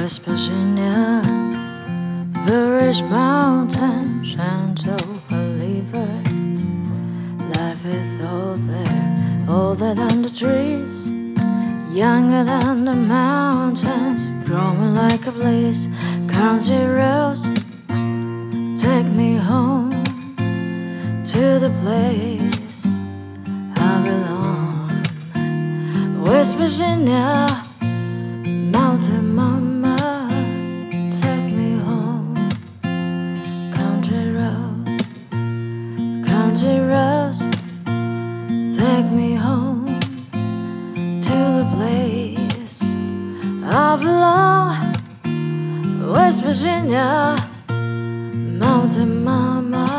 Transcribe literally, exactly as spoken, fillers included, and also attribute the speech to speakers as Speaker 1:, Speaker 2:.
Speaker 1: West Virginia, Blue Ridge Mountain, gentle believer. Life is all there, older than the trees, younger than the mountains, growing like a blaze. Country roads take me home to the place I belong. West Virginia, mountain mama, take me home. Country road, country roads, take me home to the place I belong. West Virginia, mountain mama.